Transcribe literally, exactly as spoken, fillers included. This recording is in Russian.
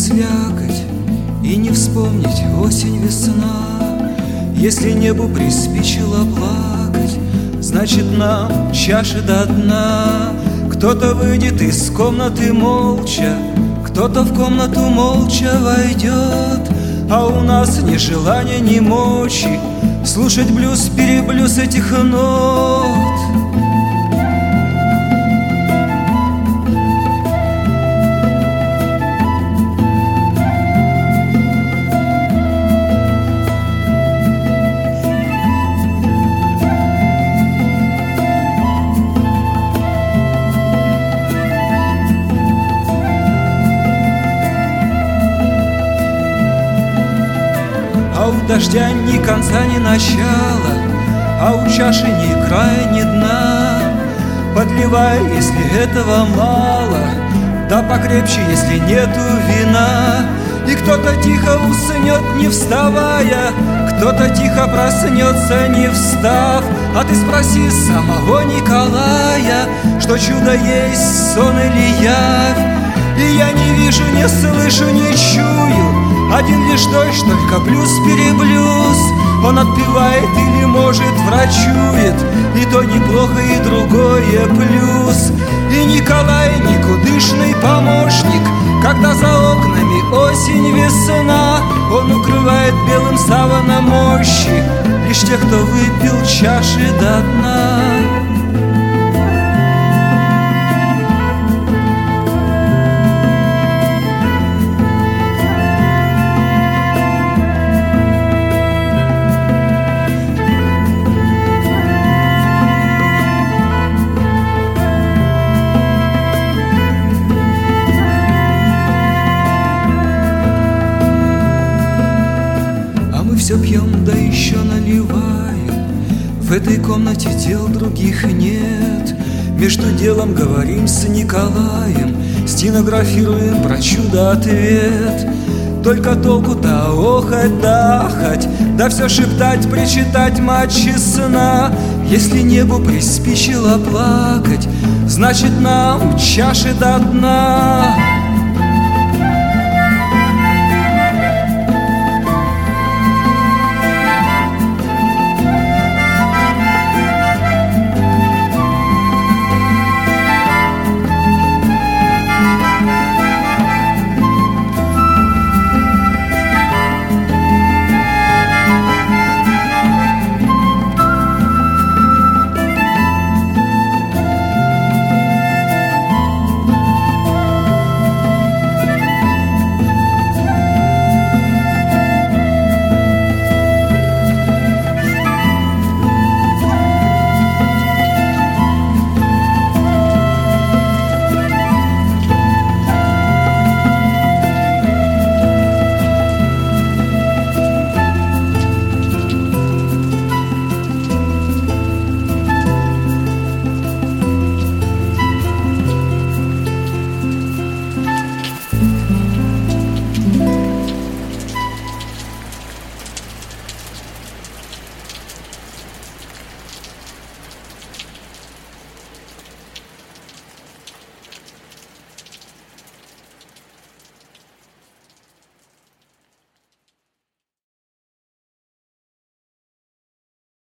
слякоть и не вспомнить осень, весна. Если небу приспичило плакать, значит нам чаши до дна. Кто-то выйдет из комнаты молча, кто-то в комнату молча войдет, а у нас ни желания, ни мочи слушать блюз, переблюз этих нот. А у дождя ни конца, ни начала, а у чаши ни края, ни дна. Подливай, если этого мало, да покрепче, если нету вина. И кто-то тихо уснет, не вставая, кто-то тихо проснется, не встав. А ты спроси самого Николая, что чудо есть, сон или явь. И я не вижу, не слышу, не чую, один лишь дождь, только плюс-переблюз. Он отпевает или, может, врачует, и то неплохо, и другое плюс. И Николай никудышный помощник, когда за окнами осень, весна, он укрывает белым саваном мощи лишь тех, кто выпил чаши до дна. Все пьем, да еще наливаем. В этой комнате дел других нет. Между делом говорим с Николаем, стенографируем про чудо-ответ. Только толку-то охать да ахать, да все шептать, причитать мать честна. Если небу приспичило плакать, значит нам чаши до дна.